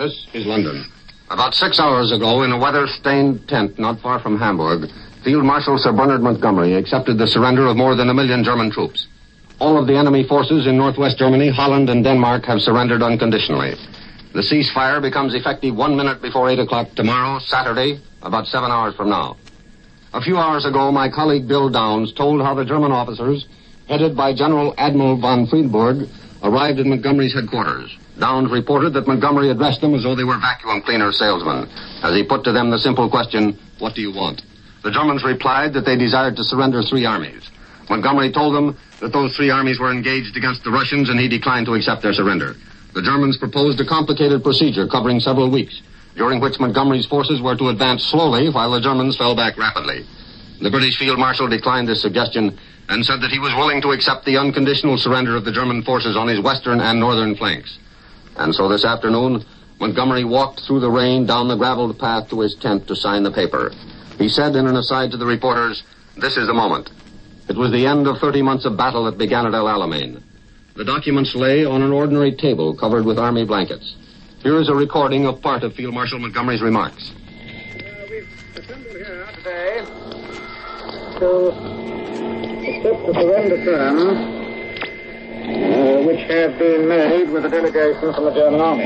This is London. About 6 hours ago, in a weather-stained tent not far from Hamburg, Field Marshal Sir Bernard Montgomery accepted the surrender of more than 1 million German troops. All of the enemy forces in northwest Germany, Holland, and Denmark have surrendered unconditionally. The ceasefire becomes effective 1 minute before 8 o'clock tomorrow, Saturday, about 7 hours from now. A few hours ago, my colleague Bill Downs told how the German officers, headed by General Admiral von Friedberg, arrived at Montgomery's headquarters. Downs reported that Montgomery addressed them as though they were vacuum cleaner salesmen, as he put to them the simple question, "What do you want?" The Germans replied that they desired to surrender 3 armies. Montgomery told them that those 3 armies were engaged against the Russians, and he declined to accept their surrender. The Germans proposed a complicated procedure covering several weeks, during which Montgomery's forces were to advance slowly while the Germans fell back rapidly. The British Field Marshal declined this suggestion and said that he was willing to accept the unconditional surrender of the German forces on his western and northern flanks. And so this afternoon, Montgomery walked through the rain down the graveled path to his tent to sign the paper. He said in an aside to the reporters, "This is the moment." It was the end of 30 months of battle that began at El Alamein. The documents lay on an ordinary table covered with army blankets. Here is a recording of part of Field Marshal Montgomery's remarks. We've assembled here today to accept the surrender terms which have been made with a delegation from the German army.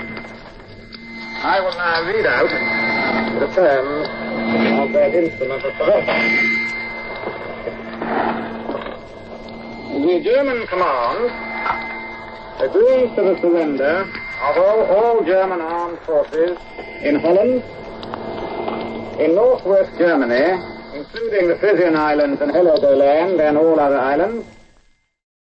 I will now read out the terms of that instrument of surrender. The German command agrees to the surrender of all German armed forces in Holland, in northwest Germany, including the Frisian Islands and Helgoland and all other islands,